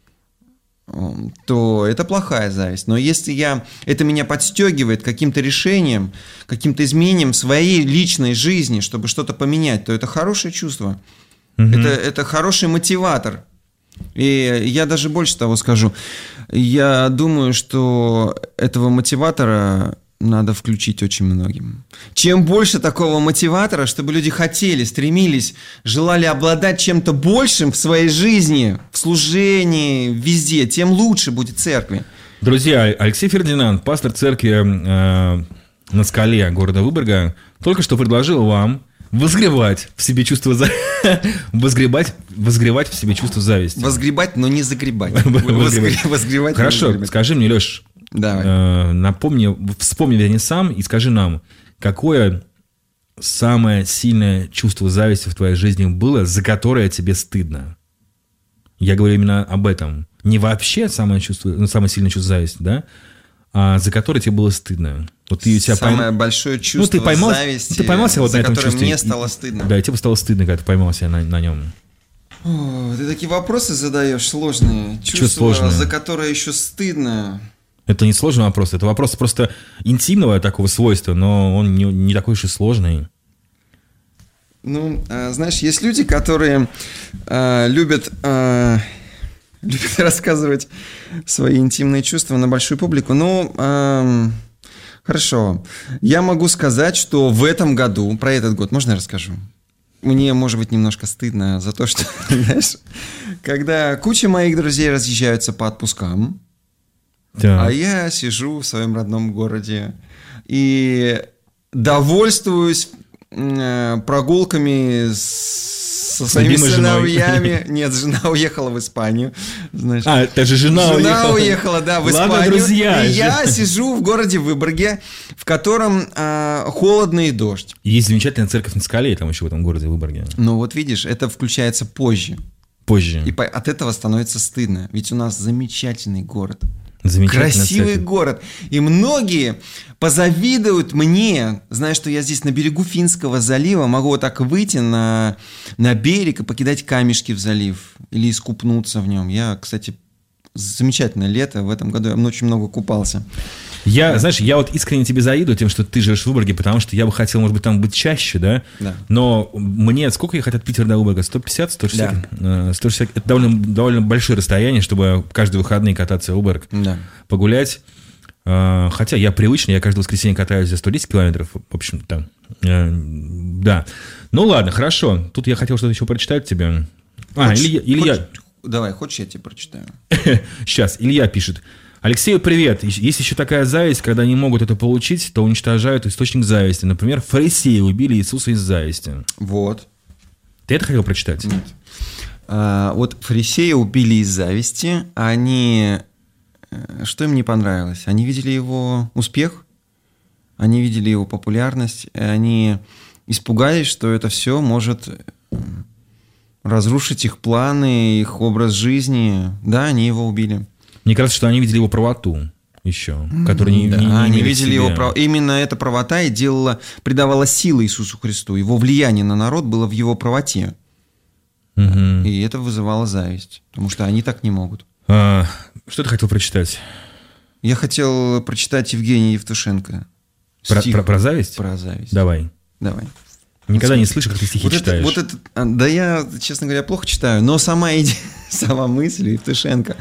то это плохая зависть. Но если я, это меня подстегивает каким-то решением, каким-то изменением в своей личной жизни, чтобы что-то поменять, то это хорошее чувство. Угу. Это, это хороший мотиватор. И я даже больше того скажу. Я думаю, что этого мотиватора надо включить очень многим. Чем больше такого мотиватора, чтобы люди хотели, стремились, желали обладать чем-то большим в своей жизни, в служении, везде, тем лучше будет церкви. Друзья, Алексей Фердинанд, пастор церкви э, на Скале города Выборга, только что предложил вам возгревать в себе чувство за... возгребать, возгревать в себе чувство зависти. Возгребать, но не загребать. Возгревать. Хорошо, скажи мне, Леш, напомни, вспомни, вернее, сам и скажи нам, какое самое сильное чувство зависти в твоей жизни было, за которое тебе стыдно? Я говорю именно об этом. Не вообще самое, чувство, ну, самое сильное чувство зависти, да? А за которое тебе было стыдно. Вот ты себя самое пойм... большое чувство ну, ты поймал... зависти, ты поймался вот за на этом которое чувстве. Мне стало стыдно. Да, и тебе стало стыдно, когда ты поймался на, на нем. О, ты такие вопросы задаешь сложные. Чувство, сложное? За которое еще стыдно. Это не сложный вопрос. Это вопрос просто интимного такого свойства, но он не, не такой уж и сложный. Ну, а, знаешь, есть люди, которые а, любят... А... любят рассказывать свои интимные чувства на большую публику. Ну, эм, хорошо. Я могу сказать, что в этом году, про этот год, можно я расскажу? Мне, может быть, немножко стыдно за то, что, знаешь, когда куча моих друзей разъезжаются по отпускам, а я сижу в своем родном городе и довольствуюсь прогулками со своими сыновьями. Нет, жена уехала в Испанию. Знаешь. А, это же жена, жена уехала. Жена уехала, да, в Ладно, Испанию. Друзья, и же. Я сижу в городе Выборге, в котором а, холодно и дождь. Есть замечательная церковь на скале там еще в этом городе Выборге. Ну вот видишь, это включается позже. Позже. И по- от этого становится стыдно. Ведь у нас замечательный город. Красивый церковь. Город. И многие позавидуют мне, зная, что я здесь на берегу Финского залива, могу вот так выйти на, на берег и покидать камешки в залив или искупнуться в нем. Я, кстати, замечательное лето, в этом году я очень много купался. Я, знаешь, я вот искренне тебе завидую тем, что ты живешь в Выборге, потому что я бы хотел, может быть, там быть чаще, да? Да. Но мне, сколько ехать от Питера до Выборга? сто пятьдесят, сто шестьдесят? Да. сто шестьдесят, это довольно, довольно большое расстояние, чтобы каждые выходные кататься в Выборг, да. погулять. Хотя я привычный, я каждое воскресенье катаюсь за сто десять километров, в общем, там, да. Ну ладно, хорошо. Тут я хотел что-то еще прочитать тебе. А, хочешь, Илья... Илья... Хочешь, давай, хочешь, я тебе прочитаю? Сейчас, Илья пишет. Алексею, привет. Есть еще такая зависть, когда не могут это получить, то уничтожают источник зависти. Например, фарисеи убили Иисуса из зависти. Вот. Ты это хотел прочитать? Нет. А, вот фарисеи убили из зависти. Они... Что им не понравилось? Они видели его успех, они видели его популярность, и они испугались, что это все может разрушить их планы, их образ жизни. Да, они его убили. Мне кажется, что они видели его правоту еще, которую не, да, не, не они видели его прав... Именно эта правота и делала, придавала силы Иисусу Христу. Его влияние на народ было в его правоте. Угу. И это вызывало зависть, потому что они так не могут. А, что ты хотел прочитать? Я хотел прочитать Евгения Евтушенко. Про, про, про зависть? Про зависть. Давай. Давай. Никогда вот не слышу, как ты стихи вот читаешь. Это, вот это, да я, честно говоря, плохо читаю, но сама идея, сама мысль Евтушенко.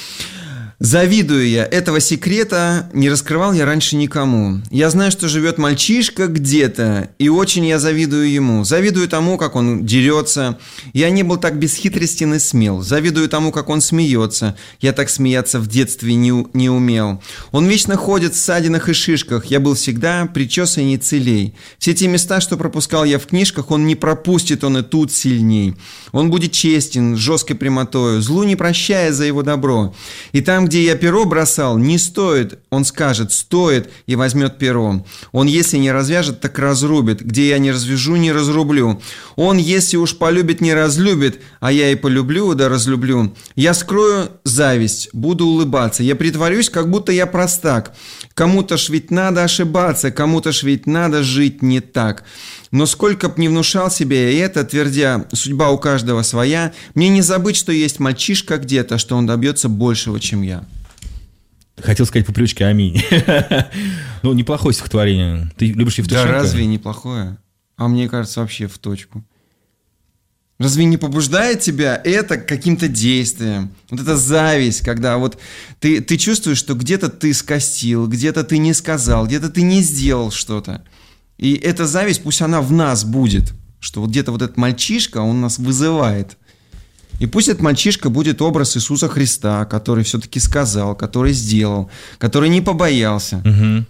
Завидую я. Этого секрета не раскрывал я раньше никому. Я знаю, что живет мальчишка где-то, и очень я завидую ему. Завидую тому, как он дерется. Я не был так бесхитростен и смел. Завидую тому, как он смеется. Я так смеяться в детстве не, не умел. Он вечно ходит в ссадинах и шишках. Я был всегда причесанней целей. Все те места, что пропускал я в книжках, он не пропустит, он и тут сильней. Он будет честен, с жесткой прямотою, злу не прощая за его добро. И там, где я перо бросал, не стоит, он скажет, стоит, и возьмет перо. Он, если не развяжет, так разрубит. Где я не развяжу, не разрублю. Он, если уж полюбит, не разлюбит, а я и полюблю, да разлюблю. Я скрою зависть, буду улыбаться. Я притворюсь, как будто я простак. Кому-то ж ведь надо ошибаться, кому-то ж ведь надо жить не так. Но сколько б не внушал себе я это, твердя, судьба у каждого своя, мне не забыть, что есть мальчишка где-то, что он добьется большего, чем я. Хотел сказать по привычке аминь. Ну, неплохое стихотворение. Ты любишь Евтушенко? Да разве неплохое? А мне кажется, вообще в точку. Разве не побуждает тебя это к каким-то действиям? Вот эта зависть, когда вот ты, ты чувствуешь, что где-то ты скостил, где-то ты не сказал, где-то ты не сделал что-то. И эта зависть, пусть она в нас будет, что вот где-то вот этот мальчишка, он нас вызывает. И пусть этот мальчишка будет образ Иисуса Христа, который все-таки сказал, который сделал, который не побоялся. Угу.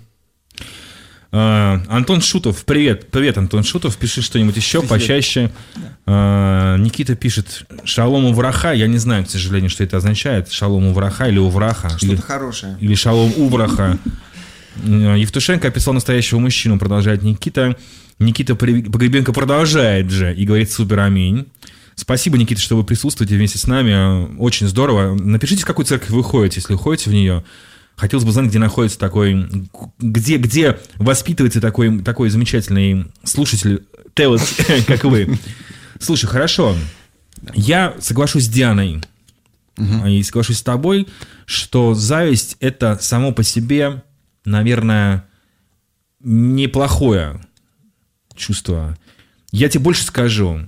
А, Антон Шутов, привет, привет, Антон Шутов, пиши что-нибудь еще привет. Почаще. А, Никита пишет «Шалом увраха», я не знаю, к сожалению, что это означает, «Шалом увраха» или «Увраха». Что-то или, хорошее. Или «Шалом увраха». Евтушенко описал настоящего мужчину, продолжает Никита. Никита Погребенко продолжает же и говорит «Супер, аминь». Спасибо, Никита, что вы присутствуете вместе с нами. Очень здорово. Напишите, в какую церковь вы ходите, если ходите в нее. Хотелось бы знать, где находится такой... Где, где воспитывается такой, такой замечательный слушатель, Теос, как вы. Слушай, хорошо. Я соглашусь с Дианой. Угу. И соглашусь с тобой, что зависть – это само по себе, наверное, неплохое чувство. Я тебе больше скажу.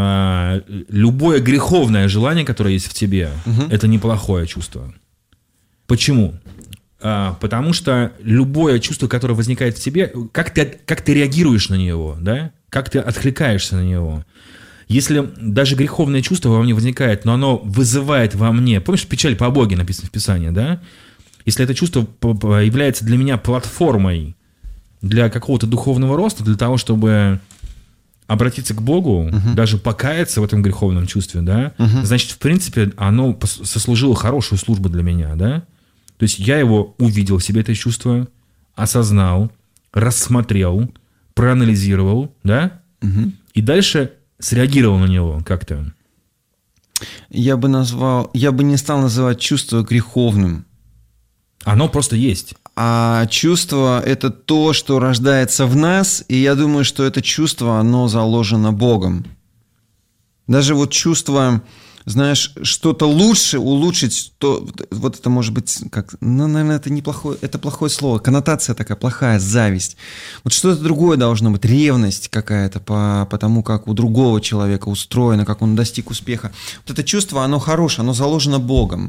Любое греховное желание, которое есть в тебе, угу. это неплохое чувство. Почему? Потому что любое чувство, которое возникает в тебе, как ты, как ты реагируешь на него, да? Как ты откликаешься на него. Если даже греховное чувство во мне возникает, но оно вызывает во мне... Помнишь, печаль по Боге написано в Писании, да? если это чувство является для меня платформой для какого-то духовного роста, для того, чтобы обратиться к Богу, uh-huh. даже покаяться в этом греховном чувстве, да, uh-huh. значит, в принципе, оно сослужило хорошую службу для меня, да. То есть я его увидел в себе, это чувство, осознал, рассмотрел, проанализировал, да, uh-huh. и дальше среагировал на него как-то. Я бы назвал, я бы не стал называть чувство греховным. Оно просто есть. А чувство – это то, что рождается в нас, и я думаю, что это чувство, оно заложено Богом. Даже вот чувство, знаешь, что-то лучше, улучшить, то, вот это может быть, как, ну, наверное, это неплохое, это плохое слово, коннотация такая плохая, зависть. Вот что-то другое должно быть, ревность какая-то по, по тому, как у другого человека устроено, как он достиг успеха. Вот это чувство, оно хорошее, оно заложено Богом.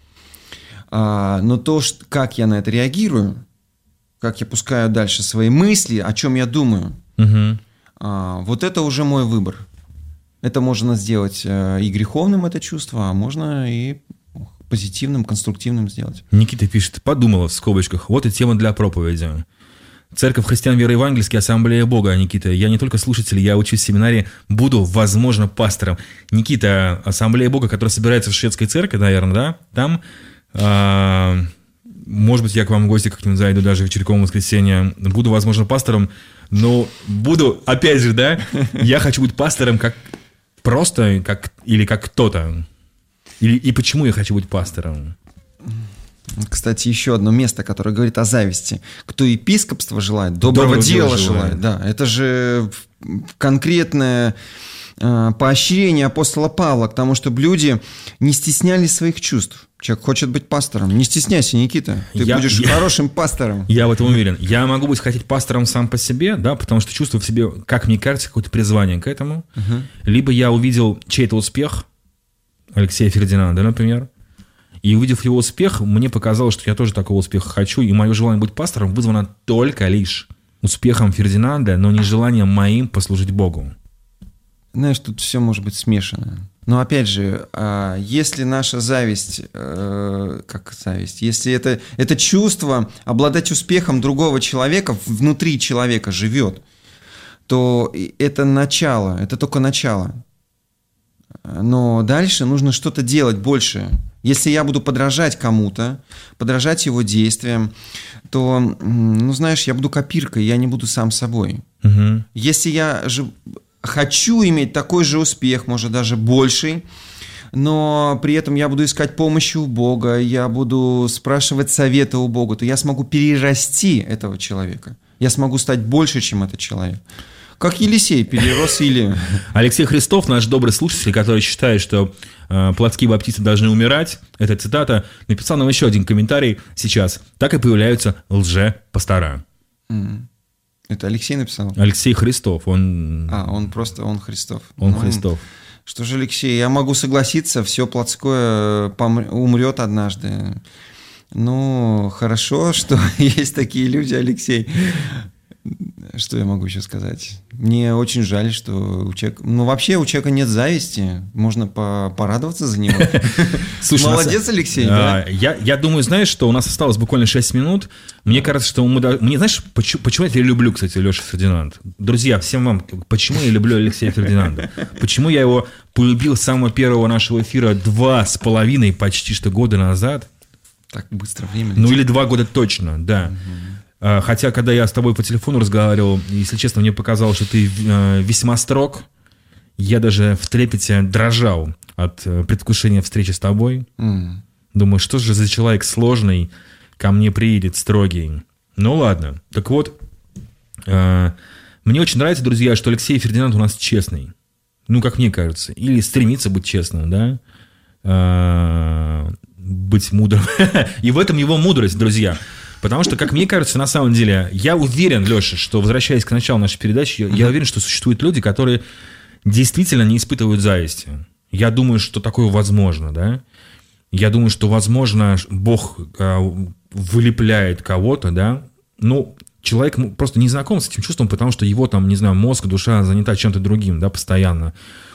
А, но то, что, как я на это реагирую, как я пускаю дальше свои мысли, о чем я думаю, угу. а, вот это уже мой выбор. Это можно сделать и греховным, это чувство, а можно и позитивным, конструктивным сделать. Никита пишет, подумала в скобочках, вот и тема для проповеди. Церковь христиан веры евангельской, ассамблея Бога, Никита. Я не только слушатель, я учусь в семинаре, буду, возможно, пастором. Никита, ассамблея Бога, которая собирается в шведской церкви, наверное, да? Там... А, может быть, я к вам в гости как-нибудь зайду даже вечерком в воскресенье. Буду, возможно, пастором, но буду, опять же, да, я хочу быть пастором как просто, как, или как кто-то. Или, и почему я хочу быть пастором? Кстати, еще одно место, которое говорит о зависти. Кто епископство желает, доброго, доброго дела, дела желает. желает. Да, это же конкретное э, поощрение апостола Павла к тому, чтобы люди не стеснялись своих чувств. Человек хочет быть пастором. Не стесняйся, Никита. Ты я, будешь я, хорошим пастором. Я в этом уверен. Я могу быть хотеть пастором сам по себе, да, потому что чувствую в себе, как мне кажется, какое-то призвание к этому. Uh-huh. Либо я увидел чей-то успех, Алексея Фердинанда, например, и увидев его успех, мне показалось, что я тоже такого успеха хочу, и мое желание быть пастором вызвано только лишь успехом Фердинанда, но не желанием моим послужить Богу. Знаешь, тут все может быть смешано. Но опять же, если наша зависть, как зависть, если это, это чувство обладать успехом другого человека внутри человека живет, то это начало, это только начало. Но дальше нужно что-то делать большее. Если я буду подражать кому-то, подражать его действиям, то, ну знаешь, я буду копиркой, я не буду сам собой. Угу. Если я же... хочу иметь такой же успех, может, даже больший, но при этом я буду искать помощи у Бога, я буду спрашивать совета у Бога, то я смогу перерасти этого человека. Я смогу стать больше, чем этот человек. Как Елисей перерос Илию. Алексей Христов, наш добрый слушатель, который считает, что э, плотские баптисты должны умирать, это цитата, написал нам еще один комментарий сейчас. Так и появляются лже-пастора. Mm. Это Алексей написал? Алексей Христов, он... А, он просто, он Христов. Он ну, Христов. Что же, Алексей, я могу согласиться, все плотское помр... умрет однажды. Ну, хорошо, что есть такие люди, Алексей. Что я могу еще сказать? Мне очень жаль, что у человека... Ну, вообще у человека нет зависти. Можно по- порадоваться за него. Слушай, молодец, Алексей, да? Я, я думаю, знаешь, что у нас осталось буквально шесть минут. Мне кажется, что мы... Мне, знаешь, почему, почему я тебя люблю, кстати, Леша Фердинанд? Друзья, всем вам, почему я люблю Алексея Фердинанда? Почему я его полюбил с самого первого нашего эфира два с половиной почти что года назад? Так быстро время. Ну, или два года точно, да. Хотя, когда я с тобой по телефону разговаривал, если честно, мне показалось, что ты весьма строг. Я даже в трепете дрожал от предвкушения встречи с тобой. Mm. Думаю, что же за человек сложный ко мне приедет, строгий. Ну ладно. Так вот, мне очень нравится, друзья, что Алексей Фердинанд у нас честный. Ну, как мне кажется. Или стремится быть честным, да? Быть мудрым. И в этом его мудрость, друзья. Потому что, как мне кажется, на самом деле, я уверен, Леша, что, возвращаясь к началу нашей передачи, я, я уверен, что существуют люди, которые действительно не испытывают зависти. Я думаю, что такое возможно, да. Я думаю, что, возможно, Бог а, вылепляет кого-то, да. Ну, человек просто не знаком с этим чувством, потому что его, там, не знаю, мозг, душа занята чем-то другим, да, постоянно.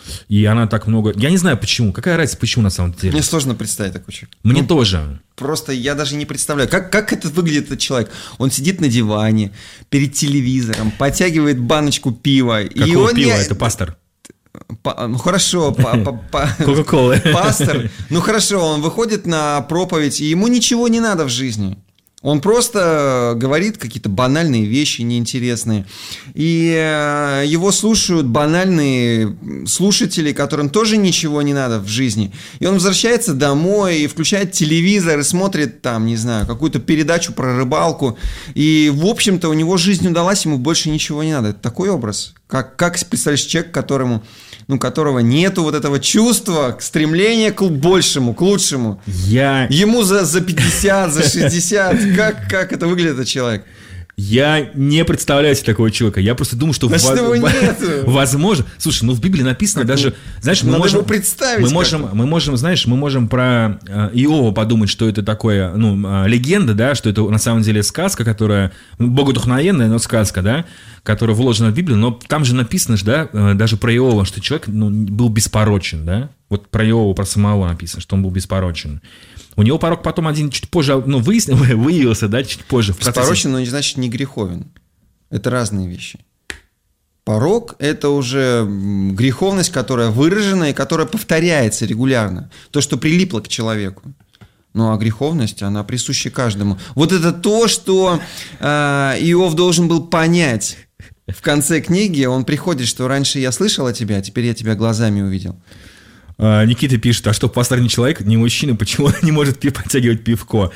И она так много... Я не знаю почему. Какая разница, почему на самом деле? Мне сложно представить такой человек. Мне ну, тоже. Просто я даже не представляю, как, как это выглядит этот человек. Он сидит на диване, перед телевизором, подтягивает баночку пива. Какого и он пива? не... Это пастор. По, ну хорошо, Кока-колы. Пастор. Ну хорошо, он выходит на проповедь, и ему ничего не надо в жизни. Он просто говорит какие-то банальные вещи, неинтересные. И его слушают банальные слушатели, которым тоже ничего не надо в жизни. И он возвращается домой и включает телевизор и смотрит там, не знаю, какую-то передачу про рыбалку. И, в общем-то, у него жизнь удалась, ему больше ничего не надо. Это такой образ. Как, как представляешь, человек, которому... ну, которого нету вот этого чувства, стремления к большему, к лучшему. Я... Ему за, за пятьдесят, за шестьдесят. Как, как это выглядит, этот человек? Я не представляю себе такого человека. Я просто думаю, что... Значит, его нету. Возможно. Слушай, ну в Библии написано как даже... Знаешь, мы надо можем... его представить. Мы можем, мы можем, знаешь, мы можем про э, Иова подумать, что это такое, ну, э, легенда, да, что это на самом деле сказка, которая... Богодухновенная, но сказка, да, которая вложена в Библию. Но там же написано, да, э, даже про Иова, что человек ну, был беспорочен, да. Вот про Иова, про самого написано, что он был беспорочен. У него порок потом один чуть позже, ну, выяснил, выявился, да, чуть позже. В процессе... Беспорочен, но не значит не греховен. Это разные вещи. Порок – это уже греховность, которая выражена и которая повторяется регулярно. То, что прилипло к человеку. Ну, а греховность, она присуща каждому. Вот это то, что э, Иов должен был понять. В конце книги он приходит, что раньше я слышал о тебе, а теперь я тебя глазами увидел. Никита пишет, а что, пастор не человек, не мужчина, почему он не может подтягивать пивко?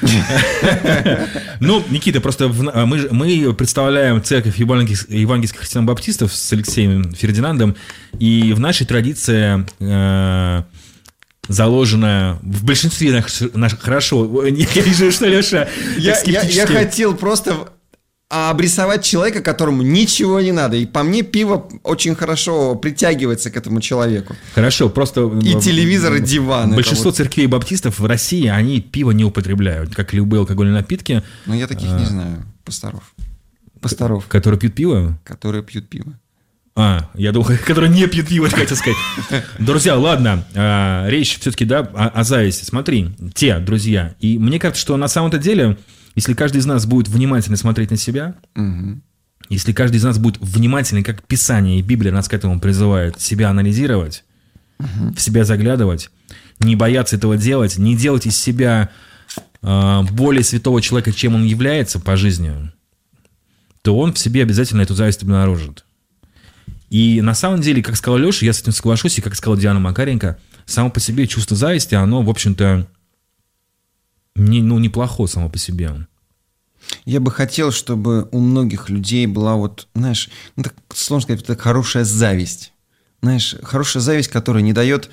Ну, Никита, просто мы представляем церковь евангельских христиан-баптистов с Алексеем Фердинандом, и в нашей традиции заложено в большинстве наших... Хорошо, я вижу, что Леша скептически... Я хотел просто... а обрисовать человека, которому ничего не надо. И по мне пиво очень хорошо притягивается к этому человеку. Хорошо, просто... И телевизор, и диван. Большинство церквей баптистов в России, они пиво не употребляют, как любые алкогольные напитки. Но я таких а... не знаю, пасторов. Пасторов. Которые пьют пиво? Которые пьют пиво. А, я думал, которые не пьют пиво, хотел сказать. Друзья, ладно, а, речь все-таки, да, о, о зависти. Смотри, те, друзья. И мне кажется, что на самом-то деле... Если каждый из нас будет внимательно смотреть на себя, угу. если каждый из нас будет внимательно, как Писание и Библия нас к этому призывает, себя анализировать, угу. в себя заглядывать, не бояться этого делать, не делать из себя э, более святого человека, чем он является по жизни, то он в себе обязательно эту зависть обнаружит. И на самом деле, как сказал Леша, я с этим соглашусь, и как сказала Диана Макаренко, само по себе чувство зависти, оно, в общем-то, Не, ну, неплохо само по себе. Я бы хотел, чтобы у многих людей была вот, знаешь, ну, так сложно сказать, так хорошая зависть. Знаешь, хорошая зависть, которая не дает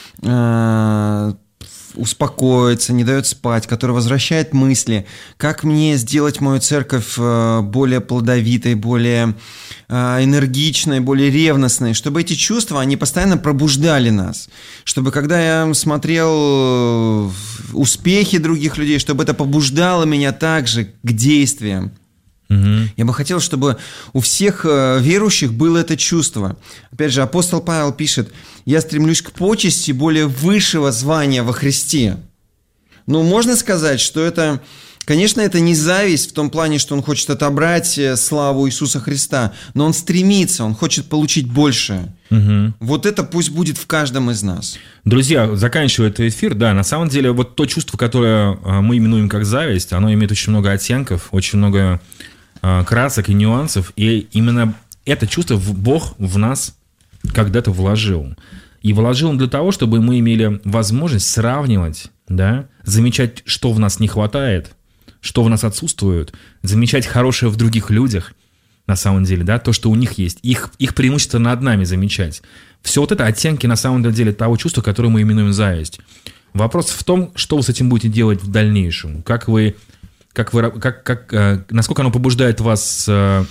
э, успокоиться, не дает спать, которая возвращает мысли, как мне сделать мою церковь э, более плодовитой, более э, энергичной, более ревностной, чтобы эти чувства, они постоянно пробуждали нас, чтобы когда я смотрел успехи других людей, чтобы это побуждало меня также к действиям. Угу. Я бы хотел, чтобы у всех верующих было это чувство. Опять же, апостол Павел пишет: «Я стремлюсь к почести более высшего звания во Христе». Ну, можно сказать, что это, конечно, это не зависть в том плане, что он хочет отобрать славу Иисуса Христа, но он стремится, он хочет получить большее. Угу. Вот это пусть будет в каждом из нас. Друзья, заканчивая этот эфир, да, на самом деле вот то чувство, которое мы именуем как зависть, оно имеет очень много оттенков, очень много красок и нюансов, и именно это чувство Бог в нас когда-то вложил. И вложил он для того, чтобы мы имели возможность сравнивать, да, замечать, что в нас не хватает, что в нас отсутствует, замечать хорошее в других людях, на самом деле, да, то, что у них есть, их, их преимущество над нами замечать. Все вот это оттенки, на самом деле, того чувства, которое мы именуем зависть. Вопрос в том, что вы с этим будете делать в дальнейшем, как вы... Как вы, как, как, э, насколько оно побуждает вас э,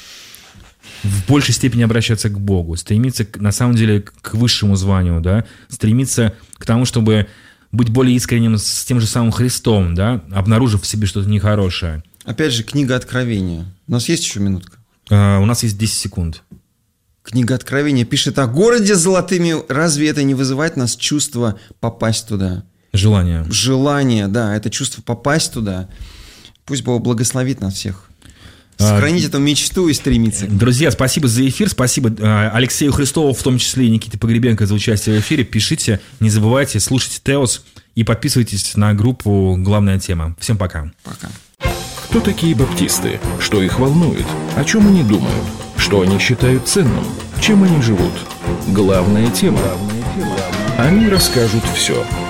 в большей степени обращаться к Богу, стремиться, на самом деле, к высшему званию, да, стремиться к тому, чтобы быть более искренним с тем же самым Христом, да, обнаружив в себе что-то нехорошее. Опять же, книга Откровения. У нас есть еще минутка? Э, у нас есть десять секунд. Книга Откровения пишет о городе с золотыми. Разве это не вызывает нас чувство попасть туда? Желание. Желание, да, это чувство попасть туда. Пусть Бог благословит нас всех. Сохранить а, эту мечту и стремиться. Друзья, спасибо за эфир. Спасибо Алексею Христову, в том числе и Никите Погребенко, за участие в эфире. Пишите, не забывайте, слушайте Теос и подписывайтесь на группу «Главная тема». Всем пока. Пока. Кто такие баптисты? Что их волнует? О чем они думают? Что они считают ценным? Чем они живут? Главная тема. Они расскажут все.